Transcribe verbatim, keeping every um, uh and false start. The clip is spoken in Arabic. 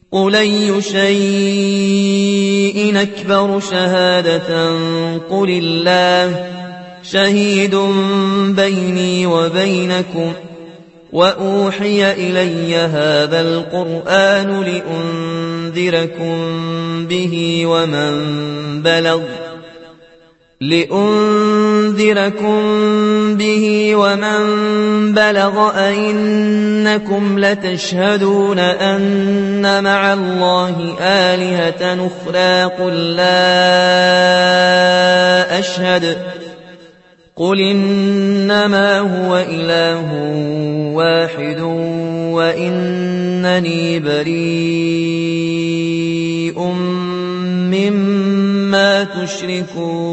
قل أي شيء أكبر شهادة قل الله شهيد بيني وبينكم وأوحي إلي هذا القرآن لأنذركم به ومن بلغ لأنذركم به ومن بلغ أئنكم لتشهدون أن مع الله آلهة أخرى قل لا أشهد قل إنما هو إله واحد وإنني بريء مما تشركون